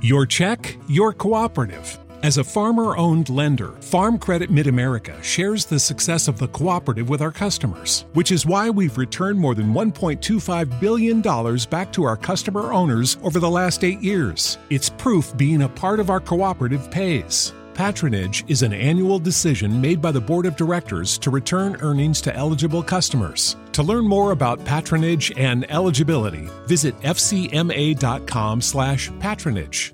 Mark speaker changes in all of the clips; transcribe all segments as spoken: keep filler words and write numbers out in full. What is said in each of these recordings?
Speaker 1: Your check, your cooperative. As a farmer-owned lender, Farm Credit Mid-America shares the success of the cooperative with our customers, which is why we've returned more than one point two five billion dollars back to our customer owners over the last eight years. It's proof being a part of our cooperative pays. Patronage is an annual decision made by the Board of Directors to return earnings to eligible customers. To learn more about patronage and eligibility, visit fcma.com slash patronage.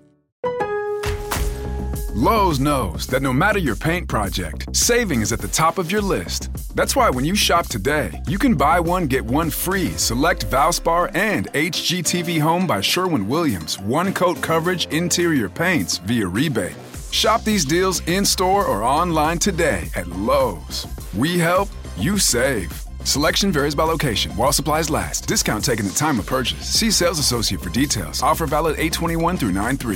Speaker 2: Lowe's knows that no matter your paint project, saving is at the top of your list. That's why when you shop today, you can buy one, get one free select Valspar and H G T V Home by Sherwin-Williams one-coat coverage interior paints via rebate. Shop these deals in-store or online today at Lowe's. We help, you save. Selection varies by location. While supplies last. Discount taken at time of purchase. See sales associate for details. Offer valid eight twenty-one through nine three.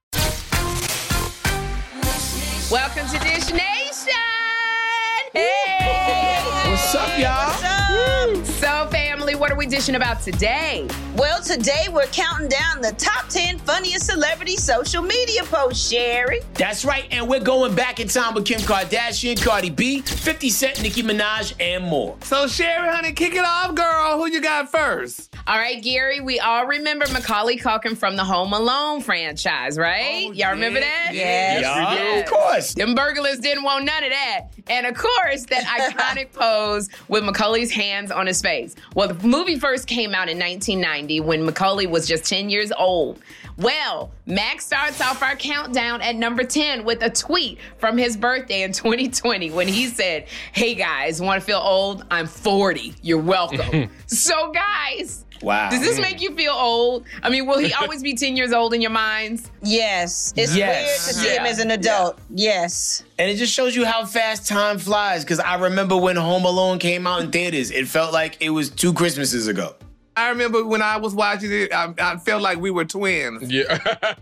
Speaker 3: Welcome to Dish Nation. Hey.
Speaker 4: What's up, y'all?
Speaker 3: What's up? So, family, what are we dishing about today?
Speaker 5: Well, today we're counting down the top ten funniest celebrity social media posts, Sherry.
Speaker 4: That's right, and we're going back in time with Kim Kardashian, Cardi B, fifty Cent, Nicki Minaj, and more.
Speaker 6: So, Sherry, honey, kick it off, girl. Who you got first?
Speaker 3: All right, Gary, we all remember Macaulay Culkin from the Home Alone franchise, right?
Speaker 6: Oh,
Speaker 3: Y'all remember that?
Speaker 5: Yes.
Speaker 4: Yeah,
Speaker 3: Yeah.
Speaker 4: of course.
Speaker 3: Them burglars didn't want none of that. And of course, that iconic pose with Macaulay's hands on his face. Well, the movie first came out in nineteen ninety when Macaulay was just ten years old. Well, Max starts off our countdown at number ten with a tweet from his birthday in twenty twenty when he said, "Hey guys, want to feel old? I'm forty. You're welcome." So guys,
Speaker 4: Wow.
Speaker 3: does this make you feel old? I mean, will he always be ten years old in your minds?
Speaker 5: Yes. It's
Speaker 4: Yes.
Speaker 5: weird to see him
Speaker 3: Yeah.
Speaker 5: as an adult. Yes.
Speaker 4: And it just shows you how fast time flies, because I remember when Home Alone came out in theaters, it felt like it was two Christmases ago.
Speaker 6: I remember when I was watching it, I, I felt like we were twins.
Speaker 7: Yeah.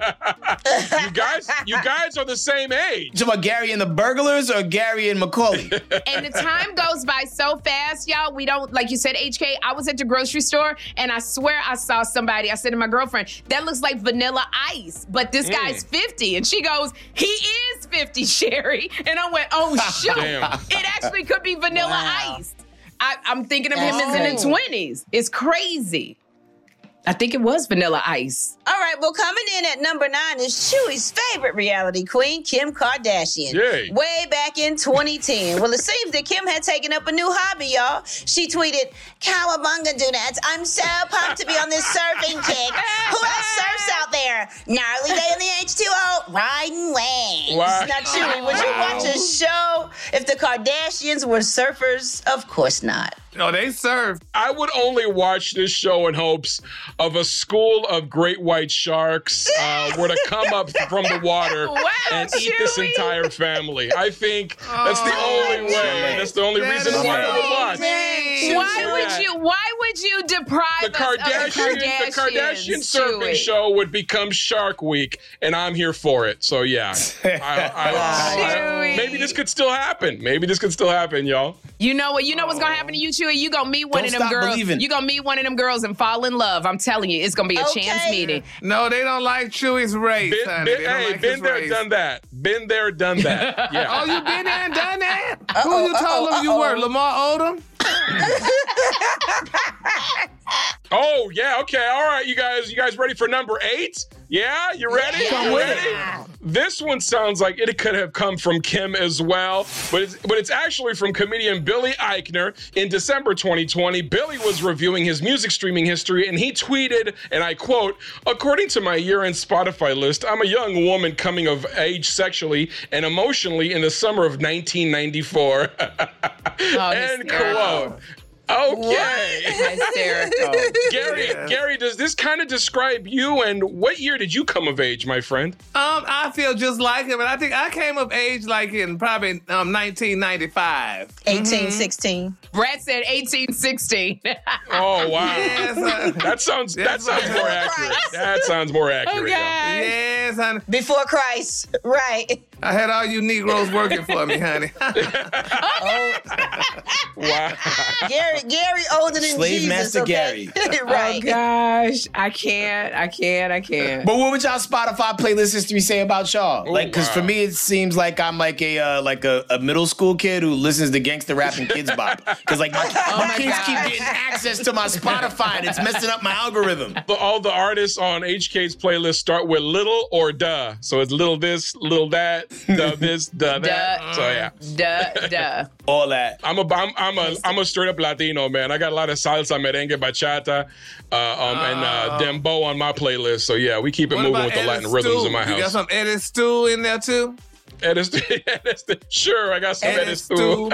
Speaker 7: you guys, you guys are the same age.
Speaker 4: You talking about Gary and the burglars or Gary and Macaulay?
Speaker 3: And the time goes by so fast, y'all. We don't, like you said, H K, I was at the grocery store and I swear I saw somebody. I said to my girlfriend, that looks like Vanilla Ice, but this guy's fifty. And she goes, he is fifty, Sherry. And I went, oh, shoot.
Speaker 7: Damn.
Speaker 3: It actually could be Vanilla
Speaker 5: Wow.
Speaker 3: Ice. I, I'm thinking of him
Speaker 5: That's
Speaker 3: as in his
Speaker 5: crazy.
Speaker 3: twenties. It's crazy. I think it was Vanilla Ice.
Speaker 5: All right, well, coming in at number nine is Chewy's favorite reality queen, Kim Kardashian.
Speaker 7: Yay.
Speaker 5: Way back in twenty ten. Well, it seems that Kim had taken up a new hobby, y'all. She tweeted, "Cowabunga donuts. I'm so pumped to be on this surfing kick. Who else surfs out there? Gnarly day in the H two O, riding waves."
Speaker 7: Wow.
Speaker 5: Now, Chewy, would you watch a show if the Kardashians were surfers? Of course not.
Speaker 6: No, they serve.
Speaker 7: I would only watch this show in hopes of a school of great white sharks uh, were to come up from the water
Speaker 3: Wow,
Speaker 7: and eat this
Speaker 3: Chewy.
Speaker 7: entire family. I think that's the
Speaker 6: Oh,
Speaker 7: only way. That's the only
Speaker 6: that
Speaker 7: reason
Speaker 6: is
Speaker 7: why I would
Speaker 6: so
Speaker 7: watch.
Speaker 6: mean.
Speaker 3: Why
Speaker 7: Yeah.
Speaker 3: would you? Why would you deprive
Speaker 7: The
Speaker 3: us of the
Speaker 7: Kardashian,
Speaker 3: Kardashians?
Speaker 7: the Kardashian surfing
Speaker 3: Chewy?
Speaker 7: show would become Shark Week, and I'm here for it. So yeah, I, I, I-
Speaker 3: Chewy.
Speaker 7: maybe this could still happen. Maybe this could still happen, y'all.
Speaker 3: You know what? You know what's gonna happen to you, Chewy? You gonna meet one
Speaker 4: Don't
Speaker 3: of them
Speaker 4: stop
Speaker 3: girls.
Speaker 4: believing.
Speaker 3: You gonna meet one of them girls and fall in love. I'm telling you, it's gonna be a
Speaker 5: Okay.
Speaker 3: chance meeting.
Speaker 6: No, they don't like Chewy's race,
Speaker 7: Been,
Speaker 6: honey.
Speaker 7: been,
Speaker 6: They don't
Speaker 7: hey,
Speaker 6: like
Speaker 7: been
Speaker 6: his
Speaker 7: there,
Speaker 6: race.
Speaker 7: done that. Been there, done that. Yeah.
Speaker 6: Oh, you been there and done that?
Speaker 5: Uh-oh,
Speaker 6: Who you told
Speaker 5: uh-oh,
Speaker 6: them you were?
Speaker 5: uh-oh.
Speaker 6: Lamar Odom?
Speaker 7: Oh, yeah, okay, all right, you guys. You guys ready for number eight? Yeah, you ready?
Speaker 4: Come
Speaker 7: You
Speaker 4: with
Speaker 7: ready?
Speaker 4: it.
Speaker 7: This one sounds like it could have come from Kim as well, but it's, but it's actually from comedian Billy Eichner. In December twenty twenty, Billy was reviewing his music streaming history, and he tweeted, and I quote, "According to my year-end Spotify list, I'm a young woman coming of age sexually and emotionally in the summer of nineteen ninety-four.
Speaker 3: Oh,
Speaker 7: End
Speaker 3: hysterical.
Speaker 7: quote. Okay.
Speaker 3: Hysterical.
Speaker 7: Gary, Gary, does this kind of describe you? And what year did you come of age, my friend?
Speaker 6: Um, I feel just like him, and I think I came of age like in probably um nineteen ninety-five.
Speaker 5: eighteen sixteen.
Speaker 3: Brad said eighteen sixteen.
Speaker 7: Oh wow,
Speaker 6: Yes, uh,
Speaker 7: that sounds that
Speaker 6: Yes,
Speaker 7: sounds more
Speaker 6: uh,
Speaker 7: accurate. That sounds more accurate. y'all.
Speaker 3: Okay.
Speaker 6: yes, honey.
Speaker 5: Before Christ. Right.
Speaker 6: I had all you Negroes working for me, honey.
Speaker 5: Oh,
Speaker 7: Wow.
Speaker 5: Gary, Gary older than
Speaker 4: Slave
Speaker 5: Jesus.
Speaker 4: Master
Speaker 5: okay?
Speaker 4: Gary.
Speaker 5: Right.
Speaker 3: Oh gosh, I can't, I can't, I can't.
Speaker 4: But what would y'all Spotify playlist history say about y'all?
Speaker 7: Ooh,
Speaker 4: Like, because for
Speaker 7: wow.
Speaker 4: me, it seems like I'm like a uh, like a, a middle school kid who listens to gangster rap and Kids Bop. Because like my, my,
Speaker 3: my
Speaker 4: kids
Speaker 3: gosh.
Speaker 4: keep getting access to my Spotify and it's messing up my algorithm.
Speaker 7: The- all the artists on H K's playlist start with little or duh. So it's little this, little that, duh this, duh that.
Speaker 3: Duh.
Speaker 7: So yeah.
Speaker 3: Duh, duh.
Speaker 4: All that.
Speaker 7: I'm a I'm, I'm a I'm a straight up Latino, man. I got a lot of salsa, merengue, bachata, uh, um, and uh, dembow on my playlist. So yeah, we keep it
Speaker 6: What
Speaker 7: moving
Speaker 6: about
Speaker 7: with the
Speaker 6: Eddie
Speaker 7: Latin rhythms
Speaker 6: Stew?
Speaker 7: in my
Speaker 6: You got
Speaker 7: house.
Speaker 6: some Eddie Stew in there too?
Speaker 7: Eddie Stew, Eddie Stew. Sure, I got some
Speaker 6: Eddie
Speaker 7: Eddie Stew.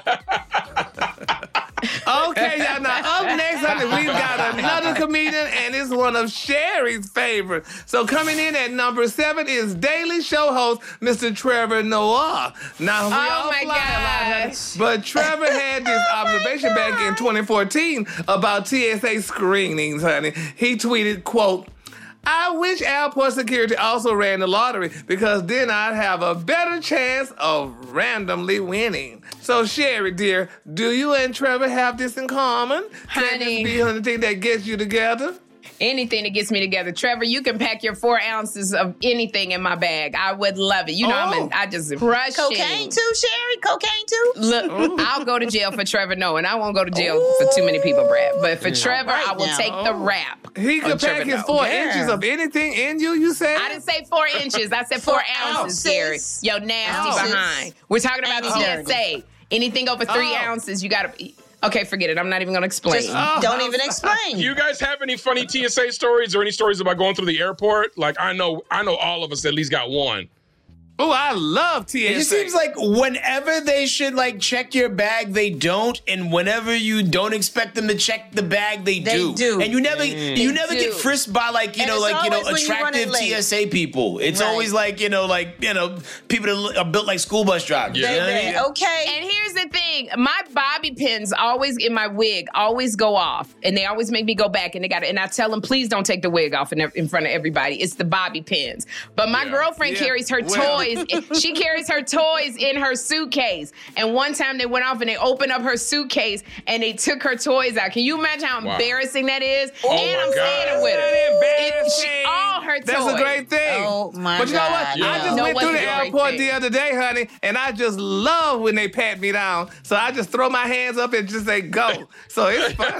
Speaker 6: Okay, y'all. Now, up next, honey, we've got another comedian, and it's one of Sherry's favorites. So coming in at number seven is Daily Show host Mister Trevor Noah. Now, we
Speaker 3: Oh,
Speaker 6: all
Speaker 3: my
Speaker 6: fly a lot, honey,
Speaker 3: gosh.
Speaker 6: but Trevor had this observation back in twenty fourteen about T S A screenings, honey. He tweeted, quote, I wish airport security also ran the lottery because then I'd have a better chance of randomly winning. So, Sherry, dear, do you and Trevor have this in common? Can
Speaker 3: Honey.
Speaker 6: this be anything that gets you together?
Speaker 3: Anything that gets me together. Trevor, you can pack your four ounces of anything in my bag. I would love it. You know, I'm in, I just crush
Speaker 5: Cocaine too, Sherry? Cocaine too?
Speaker 3: Look, I'll go to jail for Trevor. No, and I won't go to jail for too many people, Brad. But for Trevor,
Speaker 5: right
Speaker 3: I will
Speaker 5: now.
Speaker 3: take the rap.
Speaker 6: He
Speaker 3: on
Speaker 6: could
Speaker 3: Trevor
Speaker 6: pack his
Speaker 3: Noah.
Speaker 6: four
Speaker 5: Yeah.
Speaker 6: inches of anything in you, you said?
Speaker 3: I didn't say four inches. I said four,
Speaker 5: Four
Speaker 3: ounces,
Speaker 5: ounces.
Speaker 3: Gary. Yo, nasty
Speaker 5: Ounces.
Speaker 3: behind. We're talking about
Speaker 5: And
Speaker 3: T S A. Anything over three
Speaker 6: Oh.
Speaker 3: ounces, you gotta. Okay, forget it. I'm not even gonna explain.
Speaker 5: Just
Speaker 6: Oh,
Speaker 5: don't
Speaker 6: I'm
Speaker 5: even
Speaker 6: sorry.
Speaker 5: explain.
Speaker 7: Do you guys have any funny T S A stories or any stories about going through the airport? Like I know, I know all of us at least got one.
Speaker 6: Oh, I love T S A.
Speaker 4: It just seems like whenever they should like check your bag, they don't, and whenever you don't expect them to check the bag, they,
Speaker 5: They
Speaker 4: do.
Speaker 5: do.
Speaker 4: And you never, you never
Speaker 3: do.
Speaker 4: get frisked by like you
Speaker 5: And
Speaker 4: know,
Speaker 5: it's
Speaker 4: like you know,
Speaker 5: always when you run it
Speaker 4: attractive
Speaker 5: late.
Speaker 4: T S A people. It's
Speaker 5: Right.
Speaker 4: always like you know, like you know, people that look- are built like school bus drivers.
Speaker 7: Yeah.
Speaker 4: You know what I mean?
Speaker 5: Baby, okay.
Speaker 3: And here's the thing: my bobby pins always in my wig always go off, and they always make me go back. And they got, and I tell them, please don't take the wig off in, in front of everybody. It's the bobby pins. But my
Speaker 7: Yeah.
Speaker 3: girlfriend
Speaker 6: Yeah.
Speaker 3: carries her
Speaker 6: Well-
Speaker 3: toys. She carries her toys in her suitcase. And one time they went off and they opened up her suitcase and they took her toys out. Can you imagine how
Speaker 7: Wow.
Speaker 3: embarrassing that is?
Speaker 7: Oh
Speaker 3: and
Speaker 7: my
Speaker 3: I'm
Speaker 7: God.
Speaker 3: saying it with her.
Speaker 6: That's
Speaker 3: It-
Speaker 6: embarrassing.
Speaker 3: she- all her toys.
Speaker 6: That's a great thing.
Speaker 5: Oh, my
Speaker 6: But you know what?
Speaker 5: God,
Speaker 6: I
Speaker 5: no.
Speaker 6: just
Speaker 3: No,
Speaker 6: went
Speaker 3: what's
Speaker 6: through the
Speaker 3: the great
Speaker 6: airport
Speaker 3: thing?
Speaker 6: the other day, honey, and I just love when they pat me down. So I just throw my hands up and just say go. So it's fun.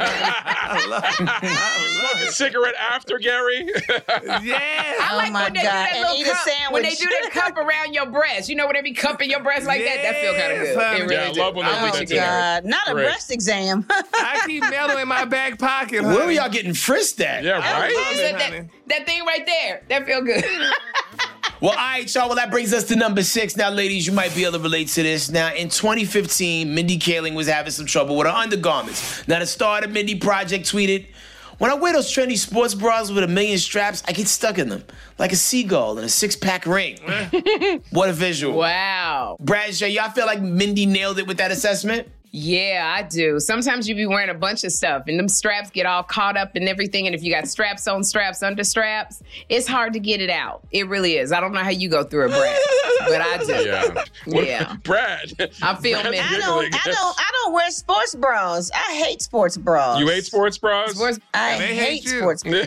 Speaker 6: I love it. I
Speaker 7: Smoke a
Speaker 6: love
Speaker 7: cigarette after Gary.
Speaker 6: it. Yes.
Speaker 3: I like
Speaker 5: Oh my
Speaker 3: when they
Speaker 5: God.
Speaker 3: do that
Speaker 5: And
Speaker 3: little
Speaker 5: eat a
Speaker 3: cup, when they
Speaker 5: sandwich.
Speaker 3: do that cup around your breast. You know when they be cupping your breast like that? That feel kind of
Speaker 6: Yes,
Speaker 3: good.
Speaker 6: honey.
Speaker 3: It really
Speaker 7: Yeah, I
Speaker 3: do.
Speaker 7: love when they
Speaker 3: I'm
Speaker 7: do
Speaker 3: with
Speaker 7: that
Speaker 3: you,
Speaker 7: too.
Speaker 3: Gary.
Speaker 5: God, not a
Speaker 7: Great.
Speaker 5: breast exam.
Speaker 6: I keep metal in my back pocket, honey.
Speaker 4: Where were y'all getting frisked at?
Speaker 7: Yeah,
Speaker 3: Oh,
Speaker 7: right?
Speaker 3: is it
Speaker 6: honey.
Speaker 3: that, that thing right there. That feel good.
Speaker 4: Well, all right, y'all. Well, that brings us to number six. Now, ladies, you might be able to relate to this. Now, in twenty fifteen, Mindy Kaling was having some trouble with her undergarments. Now, the star of the Mindy Project tweeted, when I wear those trendy sports bras with a million straps, I get stuck in them, like a seagull in a six-pack ring. What a visual.
Speaker 3: Wow.
Speaker 4: Brad J, y'all feel like Mindy nailed it with that assessment?
Speaker 3: Yeah, I do. Sometimes you be wearing a bunch of stuff and them straps get all caught up and everything. And if you got straps on straps under straps, it's hard to get it out. It really is. I don't know how you go through it, Brad, but I do.
Speaker 7: Yeah. What-
Speaker 3: Yeah.
Speaker 7: Brad.
Speaker 3: I feel
Speaker 7: Brad's
Speaker 3: me.
Speaker 5: I
Speaker 7: giggling.
Speaker 5: don't, I don't, I don't wear sports bras. I hate sports bras.
Speaker 7: You hate sports bras?
Speaker 3: Sports-
Speaker 5: I
Speaker 6: They
Speaker 5: hate,
Speaker 6: hate you.
Speaker 5: sports bras.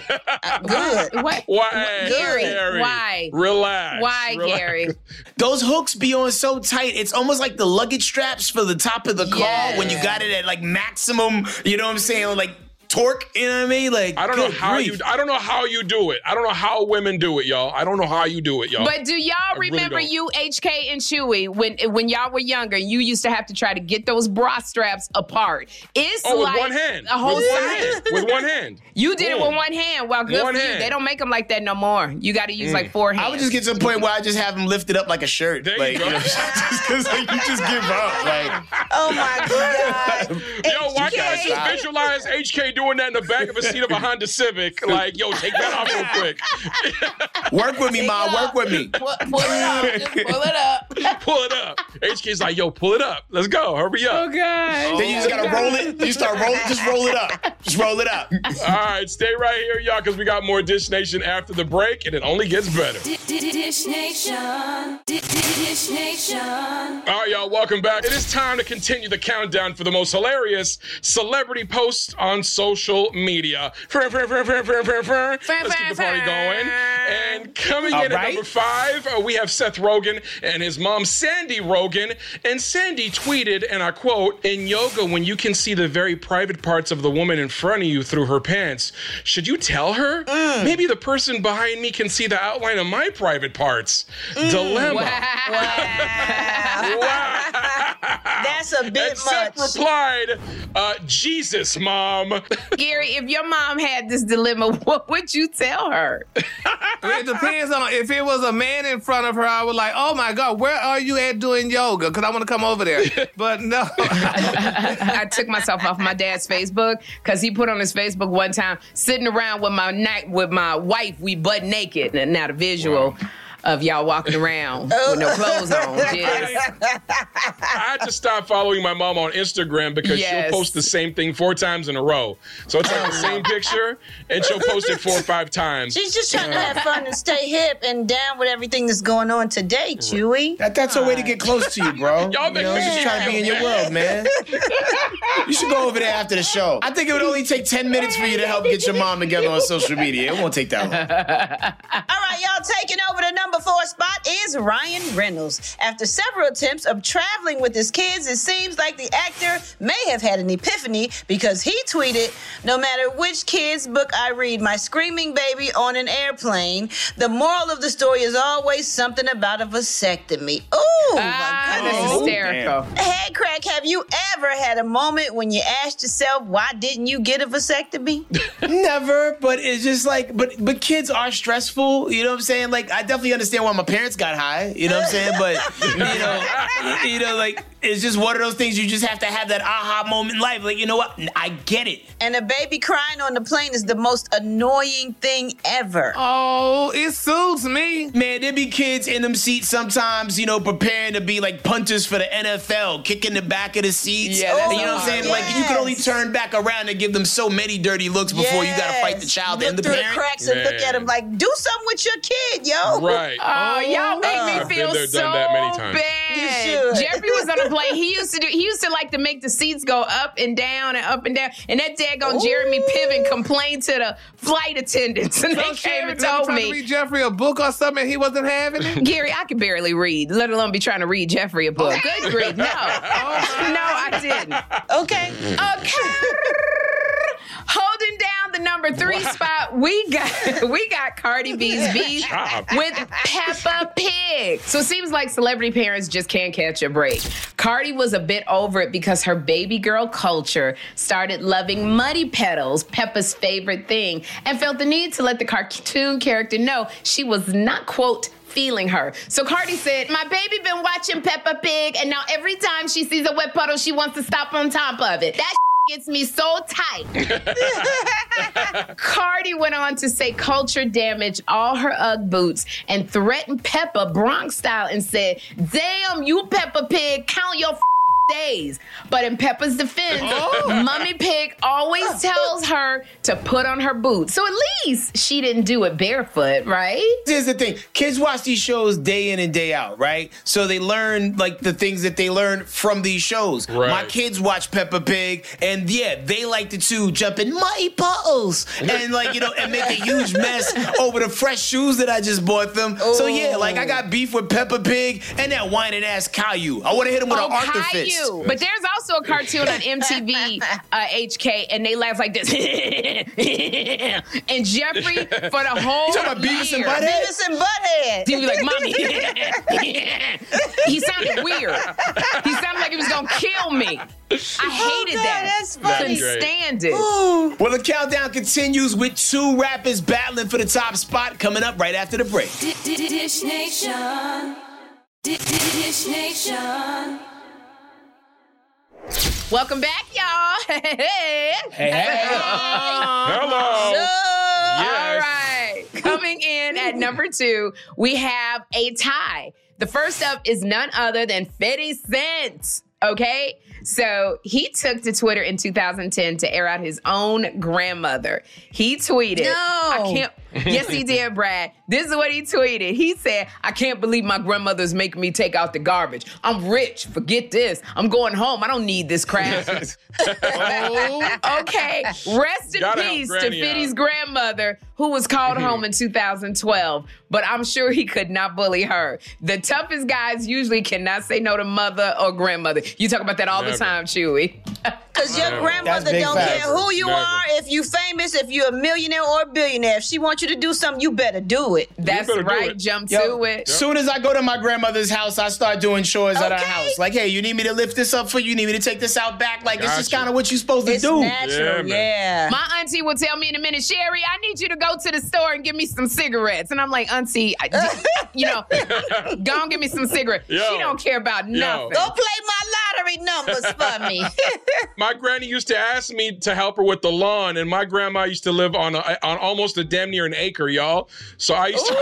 Speaker 5: Good.
Speaker 3: What?
Speaker 7: Why?
Speaker 3: Gary,
Speaker 7: Gary,
Speaker 3: why?
Speaker 7: Relax.
Speaker 3: Why,
Speaker 7: Relax.
Speaker 3: Gary?
Speaker 4: Those hooks be on so tight. It's almost like the luggage straps for the top of the car
Speaker 3: Yes.
Speaker 4: when you got it at like maximum, you know what I'm saying, like torque, you know what I mean? Like
Speaker 7: I don't know
Speaker 4: good
Speaker 7: how
Speaker 4: grief.
Speaker 7: you. I don't know how you do it. I don't know how women do it, y'all. I don't know how you do it, y'all.
Speaker 3: But do y'all
Speaker 7: really
Speaker 3: remember
Speaker 7: don't.
Speaker 3: you, H K and Chewy, when when y'all were younger, you used to have to try to get those bra straps apart. It's
Speaker 7: oh, with
Speaker 3: like
Speaker 7: one hand.
Speaker 3: a whole
Speaker 7: with one
Speaker 3: side.
Speaker 7: hand. With one hand.
Speaker 3: You did it
Speaker 7: Boom.
Speaker 3: with one hand. Well, good
Speaker 7: One
Speaker 3: for you.
Speaker 7: hand.
Speaker 3: They don't make them like that no more. You got to use like four hands.
Speaker 4: I would just get to the point where I just have them lifted up like a shirt.
Speaker 7: There you
Speaker 4: like,
Speaker 7: go.
Speaker 4: know, just because like, you just give up. Like,
Speaker 5: Oh my God.
Speaker 7: Yo, why can't I
Speaker 5: H K.
Speaker 7: just visualize H K doing that in the back of a seat of a Honda Civic. Like, yo, take that off real quick.
Speaker 4: Work with me, Ma. Work with me.
Speaker 3: Pull, pull it up. Just pull it up.
Speaker 7: Pull it up. H K's like, yo, pull it up. Let's go. Hurry up.
Speaker 3: Oh, God.
Speaker 4: Then you just gotta roll it. You start rolling. Just roll it up. Just roll it up.
Speaker 7: All right, stay right here, y'all, because we got more Dish Nation after the break, and it only gets better.
Speaker 8: Dish Nation. Dish Nation.
Speaker 7: All right, y'all, welcome back. It is time to continue the countdown for the most hilarious celebrity posts on social media. Let's keep the party going. And coming
Speaker 4: All
Speaker 7: in
Speaker 4: right.
Speaker 7: at number five, uh, we have Seth Rogen and his mom, Sandy Rogen. And Sandy tweeted, and I quote, "In yoga, when you can see the very private parts of the woman in front of you through her pants, should you tell her? Mm. Maybe the person behind me can see the outline of my private parts." Mm. Dilemma.
Speaker 5: Wow.
Speaker 7: Wow.
Speaker 5: That's a bit
Speaker 7: And Seth
Speaker 5: much.
Speaker 7: replied, uh, Jesus, Mom.
Speaker 3: Gary, if your mom had this dilemma, what would you tell her?
Speaker 6: It depends on if it was a man in front of her. I would like, oh my God, where are you at doing yoga? Because I want to come over there. But no,
Speaker 3: I took myself off my dad's Facebook because he put on his Facebook one time sitting around with my night with my wife. We butt naked, and now the visual. Wow. Of y'all walking around with no clothes on. Just.
Speaker 7: I had to stop following my mom on Instagram because
Speaker 3: Yes.
Speaker 7: she'll post the same thing four times in a row. So it's like the same picture, and she'll post it four or five times.
Speaker 5: She's just trying to have fun and stay hip and down with everything that's going on today, Chewy.
Speaker 4: That, that's a way to get close to you, bro.
Speaker 7: Y'all
Speaker 4: You
Speaker 7: make
Speaker 4: know,
Speaker 7: me
Speaker 4: just trying to be in your world, man. You should go over there after the show. I think it would only take ten minutes for you to help get your mom together on social media. It won't take that long.
Speaker 5: All right, y'all, taking over the number four spot is Ryan Reynolds. After several attempts of traveling with his kids, it seems like the actor may have had an epiphany because he tweeted, "No matter which kid's book I read, my screaming baby on an airplane, the moral of the story is always something about a vasectomy." Ooh,
Speaker 3: Ah,
Speaker 5: my
Speaker 3: that's
Speaker 5: goodness.
Speaker 3: hysterical.
Speaker 5: Hey, Craig, have you ever had a moment when you asked yourself, why didn't you get a vasectomy?
Speaker 4: Never, but it's just like, but but kids are stressful. You know what I'm saying? Like, I definitely understand why my parents got high. You know what I'm saying? But you know, you know, like it's just one of those things. You just have to have that aha moment in life. Like, you know what? I get it.
Speaker 5: And a baby crying on the plane is the most annoying thing ever.
Speaker 6: oh, it suits me.
Speaker 4: Man, there be kids in them seats sometimes, you know, preparing to be like punters for the N F L, kicking the back of the seats.
Speaker 3: Yeah, that's
Speaker 4: you know what I'm saying?
Speaker 5: yes.
Speaker 4: Like, you can only turn back around and give them so many dirty looks before you got to fight the child
Speaker 5: Look
Speaker 4: and the
Speaker 5: through
Speaker 4: parent.
Speaker 5: the cracks and look
Speaker 7: Man.
Speaker 5: at him like, do something with your kid, yo.
Speaker 7: Right.
Speaker 3: Oh, y'all make
Speaker 5: I've
Speaker 3: me
Speaker 7: been
Speaker 3: feel
Speaker 7: there,
Speaker 3: so
Speaker 7: done that many times.
Speaker 3: bad.
Speaker 5: You should.
Speaker 3: Jeffrey was on a plane. He used to do. He used to like to make the seats go up and down and up and down. And that daggone Jeremy Piven complained to the flight attendants, and they
Speaker 6: So
Speaker 3: came and
Speaker 6: Shannon,
Speaker 3: told
Speaker 6: trying to
Speaker 3: me,
Speaker 6: read Jeffrey a book or something, and he wasn't having it.
Speaker 3: Gary, I can barely read, let alone be trying to read Jeffrey a book. Good grief, no, no, I didn't.
Speaker 5: Okay.
Speaker 3: Okay. Holding down the number three spot, we got we got Cardi B's beef with Peppa Pig. So it seems like celebrity parents just can't catch a break. Cardi was a bit over it because her baby girl culture started loving Muddy Petals, Peppa's favorite thing, and felt the need to let the cartoon character know she was not, quote, feeling her. So Cardi said, "My baby been watching Peppa Pig, and now every time she sees a wet puddle, she wants to stop on top of it. That gets me so tight." Cardi went on to say culture damaged all her Ugg boots and threatened Peppa Bronx style and said, "Damn, you Peppa Pig, count your days." But in Peppa's defense, Mummy Pig always tells her to put on her boots. So at least she didn't do it barefoot, right?
Speaker 4: Here's the thing. Kids watch these shows day in and day out, right? So they learn, like, the things that they learn from these shows.
Speaker 7: Right.
Speaker 4: My kids watch Peppa Pig, and, yeah, they like to, too, jump in muddy puddles and, like, you know, and make a huge mess over the fresh shoes that I just bought them. So, yeah, like, I got beef with Peppa Pig and that whining-ass Caillou. I want to hit him with
Speaker 3: Oh,
Speaker 4: an Arthur
Speaker 3: Caillou.
Speaker 4: fist.
Speaker 3: But there's also a cartoon on M T V, uh, H K, and they laugh like this. And Jeffrey, for the whole
Speaker 4: You talking about Beavis and
Speaker 3: year,
Speaker 4: Butthead?
Speaker 5: Beavis and Butthead.
Speaker 3: he was like, "Mommy." He sounded weird. He sounded like he was going to kill me. I hated
Speaker 5: God,
Speaker 3: that.
Speaker 5: that's funny.
Speaker 3: Couldn't
Speaker 7: That's great.
Speaker 3: stand it.
Speaker 4: Well, the countdown continues with two rappers battling for the top spot coming up right after the break.
Speaker 8: Dish Nation. Dish Nation.
Speaker 3: Welcome back, y'all. Hey,
Speaker 4: Hey, hey.
Speaker 7: Hello.
Speaker 3: All right. Coming in at number two, we have a tie. The first up is none other than fifty Cent. Okay? So he took to Twitter in two thousand ten to air out his own grandmother. He tweeted,
Speaker 5: No.
Speaker 3: I can't. Yes, he did, Brad. This is what he tweeted. He said, I can't believe my grandmother's making me take out the garbage. I'm rich. Forget this. I'm going home. I don't need this crap. Oh, okay. Rest in
Speaker 7: Gotta help
Speaker 3: peace to
Speaker 7: Granny
Speaker 3: Fitty's
Speaker 7: out.
Speaker 3: grandmother, who was called home in two thousand twelve. But I'm sure he could not bully her. The toughest guys usually cannot say no to mother or grandmother. You talk about that all
Speaker 7: Never.
Speaker 3: the time, Chewy.
Speaker 5: Because your
Speaker 7: Never.
Speaker 5: grandmother
Speaker 4: That's big
Speaker 5: don't
Speaker 4: facts.
Speaker 5: care who you
Speaker 7: Never.
Speaker 5: are, if you famous, if you're a millionaire or a billionaire. If she wants you to do something, you better do it.
Speaker 3: That's
Speaker 7: better do
Speaker 3: right.
Speaker 7: it.
Speaker 3: Jump
Speaker 4: Yo,
Speaker 3: to it.
Speaker 4: soon as I go to my grandmother's house, I start doing chores at her
Speaker 5: Okay.
Speaker 4: house. Like, hey, you need me to lift this up for you? You need me to take this out back? Like, it's just
Speaker 7: Gotcha.
Speaker 4: kind of what you're supposed to
Speaker 5: It's
Speaker 4: do.
Speaker 5: natural,
Speaker 7: Yeah,
Speaker 5: yeah.
Speaker 7: man.
Speaker 3: My auntie will tell me in a minute, Sherry, I need you to go to the store and give me some cigarettes. And I'm like, auntie, I, you know, go and give me some cigarettes.
Speaker 7: Yo.
Speaker 3: She don't care about nothing.
Speaker 5: Go play my lottery numbers for me.
Speaker 7: My granny used to ask me to help her with the lawn, and my grandma used to live on a, on almost a damn near an acre, y'all. So I used to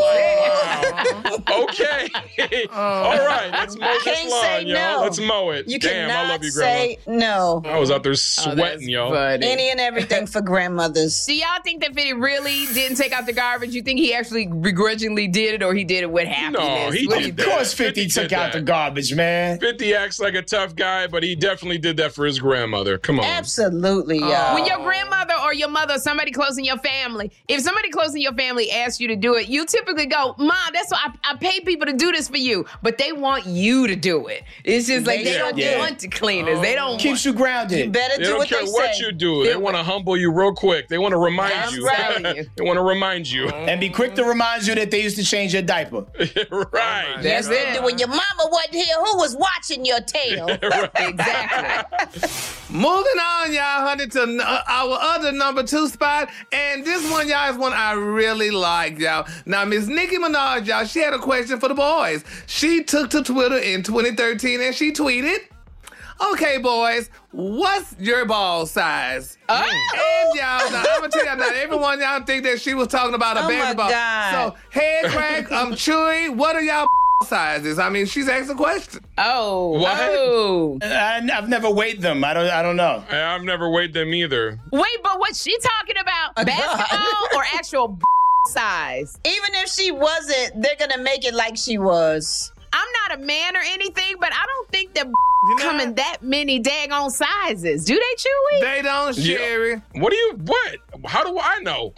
Speaker 7: be like, wow, okay, all right, let's mow this
Speaker 5: Can't
Speaker 7: lawn,
Speaker 5: say
Speaker 7: y'all.
Speaker 5: no.
Speaker 7: Let's mow it.
Speaker 5: You
Speaker 7: Damn,
Speaker 5: cannot
Speaker 7: I love you, grandma.
Speaker 5: say no.
Speaker 7: I was out there
Speaker 3: Oh,
Speaker 7: sweating,
Speaker 3: that's
Speaker 7: y'all.
Speaker 3: funny.
Speaker 5: Any and everything for grandmothers.
Speaker 3: Do y'all think that Fitty really didn't take out the garbage? You think he actually begrudgingly did it, or he did it with happiness?
Speaker 7: he
Speaker 3: What do
Speaker 7: did
Speaker 3: you
Speaker 4: Of
Speaker 3: think?
Speaker 4: course, fifty
Speaker 7: fifty
Speaker 4: took
Speaker 7: did
Speaker 4: out
Speaker 7: that.
Speaker 4: the garbage, man.
Speaker 7: fifty acts like a tough guy, but he definitely did that for his grandmother. Come on.
Speaker 5: Absolutely, y'all.
Speaker 3: When your grandmother or your mother or somebody close in your family, if somebody close in your family asks you to do it, you typically go, Mom, that's why I, I pay people to do this for you. But they want you to do it. It's just like
Speaker 5: They
Speaker 3: they,
Speaker 5: sure
Speaker 3: don't
Speaker 5: do.
Speaker 3: want to cleaners. They don't
Speaker 4: Keeps you grounded.
Speaker 5: better
Speaker 7: They
Speaker 5: do
Speaker 7: don't
Speaker 5: what
Speaker 7: care
Speaker 5: they
Speaker 7: what
Speaker 5: say.
Speaker 7: you do. They want to humble you real quick. They want to remind
Speaker 3: I'm
Speaker 7: you.
Speaker 3: telling you.
Speaker 7: They want to remind you.
Speaker 4: And be quick to remind you that they used to change your diaper.
Speaker 7: Right.
Speaker 3: That's it.
Speaker 5: When your mama wasn't here, who was watching your tail?
Speaker 3: Exactly.
Speaker 6: Moving on, y'all, honey, to uh, our other number two spot. And this one, y'all, is one I really like, y'all. Now, Miss Nicki Minaj, y'all, she had a question for the boys. She took to Twitter in twenty thirteen and she tweeted, okay, boys, what's your ball size?
Speaker 3: Oh.
Speaker 6: And y'all, now, I'm gonna tell y'all, not everyone y'all think that she was talking about a
Speaker 5: Oh, my
Speaker 6: basketball.
Speaker 5: God.
Speaker 6: So, head crack, I'm Chewy, what are y'all sizes? I mean, she's asked a question.
Speaker 3: Oh.
Speaker 7: What?
Speaker 3: Oh.
Speaker 4: I, I've never weighed them. I don't. I don't know.
Speaker 7: I've never weighed them either.
Speaker 3: Wait, but what's she talking about? Basketball or actual size?
Speaker 5: Even if she wasn't, they're gonna make it like she was.
Speaker 3: I'm not a man or anything, but I don't think that
Speaker 6: You know-
Speaker 3: come in that many daggone sizes. Do they, Chewy?
Speaker 6: They don't,
Speaker 7: Yeah.
Speaker 6: Sherry.
Speaker 7: What do you, what? How do I know?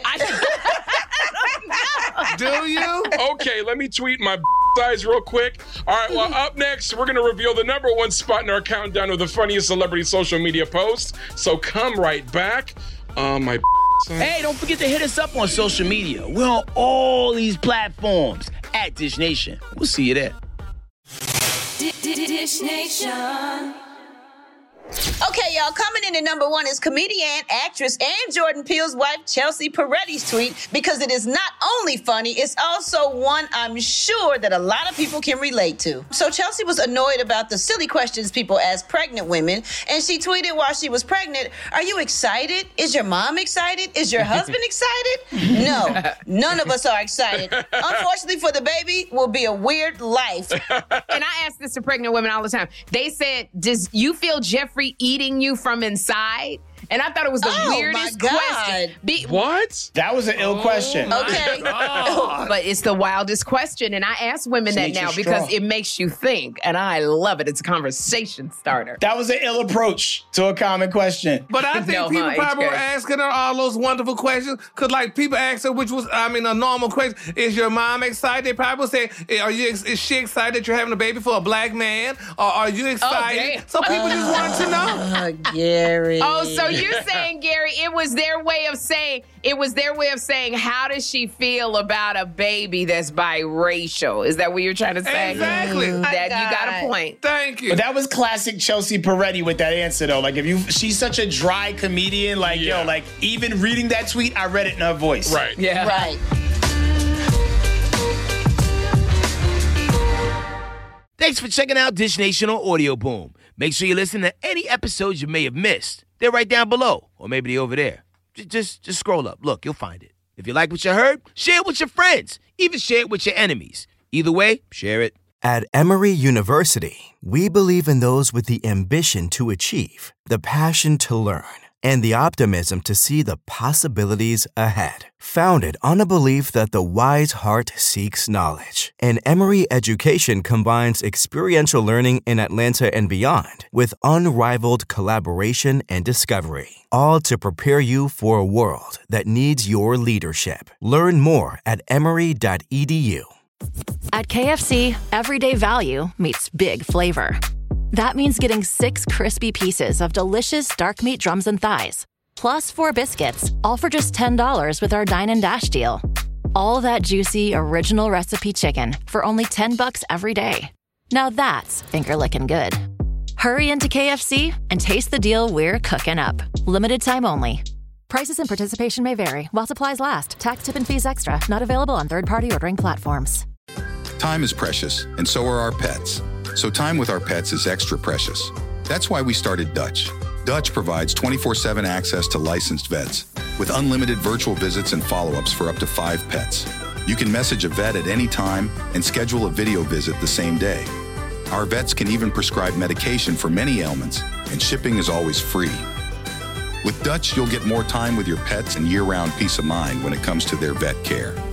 Speaker 6: Do you?
Speaker 7: Okay, let me tweet my size real quick. All right, well, up next, we're going to reveal the number one spot in our countdown of the funniest celebrity social media posts. So come right back. Uh, my size.
Speaker 9: Hey, don't forget to hit us up on social media. We're on all these platforms at Dish Nation. We'll see you there.
Speaker 8: Dish Nation.
Speaker 5: Okay, y'all, coming in at number one is comedian, actress, and Jordan Peele's wife, Chelsea Peretti's tweet, because it is not only funny, it's also one I'm sure that a lot of people can relate to. So Chelsea was annoyed about the silly questions people ask pregnant women, and she tweeted while she was pregnant, are you excited? Is your mom excited? Is your husband excited? No, none of us are excited. Unfortunately for the baby, will be a weird life.
Speaker 3: And I ask this to pregnant women all the time. They said, does you feel Jeffrey eating you from inside? And I thought it was the
Speaker 5: Oh,
Speaker 3: weirdest
Speaker 5: my God.
Speaker 3: question. Be-
Speaker 7: What?
Speaker 4: That was an ill question.
Speaker 5: Okay.
Speaker 3: But it's the wildest question. And I ask women that
Speaker 4: Nature
Speaker 3: now
Speaker 4: strong.
Speaker 3: because it makes you think. And I love it. It's a conversation starter.
Speaker 4: That was an ill approach to a common question.
Speaker 6: But I think
Speaker 3: No,
Speaker 6: people
Speaker 3: huh,
Speaker 6: probably
Speaker 3: H
Speaker 6: were
Speaker 3: K.
Speaker 6: asking her all those wonderful questions. Because, like, people asked her, which was, I mean, a normal question. Is your mom excited? They probably would say, eh, are you, ex- is she excited that you're having a baby for a black man? Or are you excited?
Speaker 3: damn.
Speaker 6: So people just wanted to know.
Speaker 5: Oh, Gary.
Speaker 3: Oh, so you're saying, Gary, it was their way of saying, it was their way of saying, how does she feel about a baby that's biracial? Is that what you're trying to say?
Speaker 6: Exactly.
Speaker 3: That
Speaker 5: My
Speaker 3: you got a
Speaker 5: God.
Speaker 3: point.
Speaker 6: Thank you.
Speaker 4: But that was classic Chelsea Peretti with that answer, though. Like, if you, she's such a dry comedian. Like,
Speaker 7: Yeah.
Speaker 4: yo, like, even reading that tweet, I read it in her voice.
Speaker 7: Right.
Speaker 3: Yeah.
Speaker 5: Right.
Speaker 9: Thanks for checking out Dish Nation on Audio Boom. Make sure you listen to any episodes you may have missed. They're right down below, or maybe they're over there. Just, just, just scroll up. Look, you'll find it. If you like what you heard, share it with your friends. Even share it with your enemies. Either way, share it.
Speaker 10: At Emory University, we believe in those with the ambition to achieve, the passion to learn, and the optimism to see the possibilities ahead. Founded on a belief that the wise heart seeks knowledge, and Emory education combines experiential learning in Atlanta and beyond with unrivaled collaboration and discovery, all to prepare you for a world that needs your leadership. Learn more at emory dot e d u.
Speaker 11: At K F C, everyday value meets big flavor. That means getting six crispy pieces of delicious dark meat drums and thighs, plus four biscuits, all for just ten dollars with our Dine and Dash deal. All that juicy, original recipe chicken for only ten bucks every day. Now that's finger-licking good. Hurry into K F C and taste the deal we're cooking up. Limited time only. Prices and participation may vary while supplies last. Tax, tip, and fees extra. Not available on third-party ordering platforms.
Speaker 12: Time is precious, and so are our pets. So time with our pets is extra precious. That's why we started Dutch. Dutch provides twenty-four seven access to licensed vets with unlimited virtual visits and follow-ups for up to five pets. You can message a vet at any time and schedule a video visit the same day. Our vets can even prescribe medication for many ailments, and shipping is always free. With Dutch, you'll get more time with your pets and year-round peace of mind when it comes to their vet care.